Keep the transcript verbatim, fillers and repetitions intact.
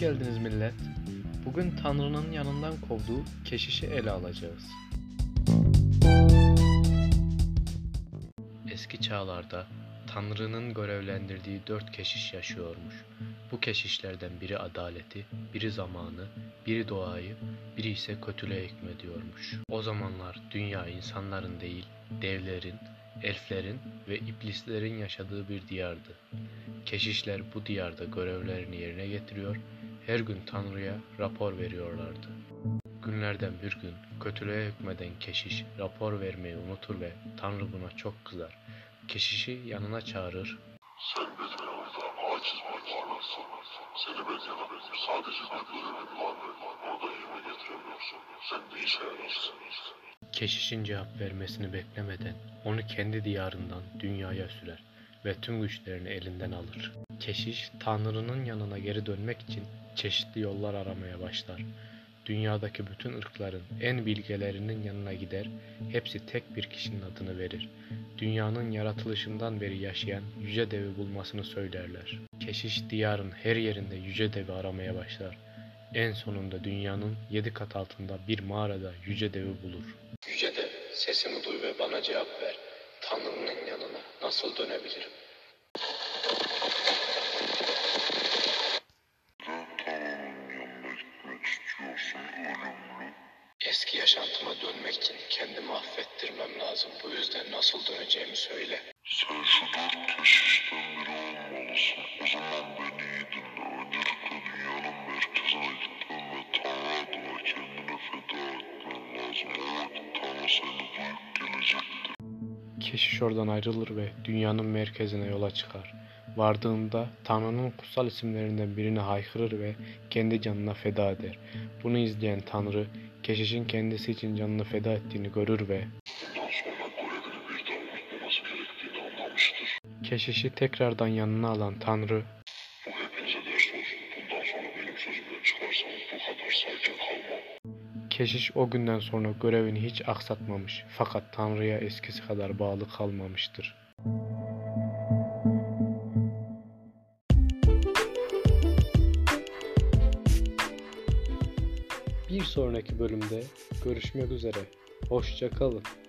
geldiniz millet. Bugün Tanrı'nın yanından kovduğu keşişi ele alacağız. Eski çağlarda Tanrı'nın görevlendirdiği dört keşiş yaşıyormuş. Bu keşişlerden biri adaleti, biri zamanı, biri doğayı, biri ise kötülüğe hükmediyormuş. O zamanlar dünya insanların değil, devlerin, elflerin ve iblislerin yaşadığı bir diyardı. Keşişler bu diyarda görevlerini yerine getiriyor, her gün Tanrı'ya rapor veriyorlardı. Günlerden bir gün kötülüğe hükmeden keşiş rapor vermeyi unutur ve Tanrı buna çok kızar. Keşişi yanına çağırır. Sen de dünyada aciz bir varlıksın. Seni beklemek, sadece bir görevin var ve orada yerine getiremiyorsun. Sen ne işe yararsın? Keşişin cevap vermesini beklemeden onu kendi diyarından dünyaya sürer ve tüm güçlerini elinden alır. Keşiş Tanrı'nın yanına geri dönmek için çeşitli yollar aramaya başlar. Dünyadaki bütün ırkların en bilgelerinin yanına gider, hepsi tek bir kişinin adını verir. Dünyanın yaratılışından beri yaşayan yüce devi bulmasını söylerler. Keşiş diyarın her yerinde yüce devi aramaya başlar. En sonunda dünyanın yedi kat altında bir mağarada yüce devi bulur. Yüce dev, sesimi duy ve bana cevap ver. Tanrı'nın yanına nasıl dönebilirim? Eski yaşantıma dönmek için kendimi affettirmem lazım. Bu yüzden nasıl döneceğimi söyle. Sen şu dört keşişten biri olmalısın. O zaman beni iyi dinle. Öncelikle dünyanın merkezine gitmen ve Tanrı adına kendini feda etmen lazım. O vakit Tanrı seni duyup gelecektir. Keşiş oradan ayrılır ve dünyanın merkezine yola çıkar. Vardığında Tanrı'nın kutsal isimlerinden birini haykırır ve kendi canına feda eder. Bunu izleyen Tanrı, keşişin kendisi için canını feda ettiğini görür ve Bundan sonra görevini bir daha unutmaması gerektiğini anlamıştır. keşişi tekrardan yanına alan Tanrı, Bu hepinize ders olsun. Bundan sonra benim sözümden çıkarsanız bu kadar sakin kalmam. keşiş o günden sonra görevini hiç aksatmamış fakat Tanrı'ya eskisi kadar bağlı kalmamıştır. Bir sonraki bölümde görüşmek üzere. Hoşça kalın.